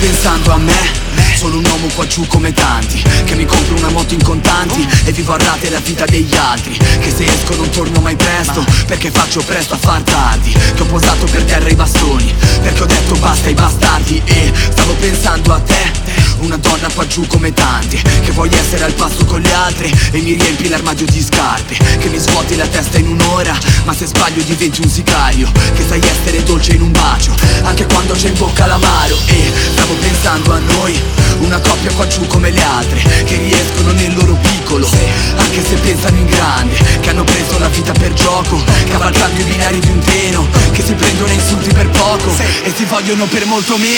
pensando a me, sono un uomo qua giù come tanti, che mi compro una moto in contanti e vivo a rate la vita degli altri, che se esco non torno mai presto, perché faccio presto a far tardi, che ho posato per terra i bastoni, perché ho detto basta ai bastardi. E stavo pensando a te, una donna qua giù come tante, che vuoi essere al passo con le altre e mi riempi l'armadio di scarpe, che mi svuoti la testa in un'ora, ma se sbaglio diventi un sicario, che sai essere dolce in un bacio, anche quando c'è in bocca l'amaro. E stavo pensando a noi, una coppia qua giù come le altre, che riescono nel loro piccolo, anche se pensano in grande, che hanno preso la vita per gioco, cavalcando i binari di un treno, che si prendono insulti per poco e si vogliono per molto meno.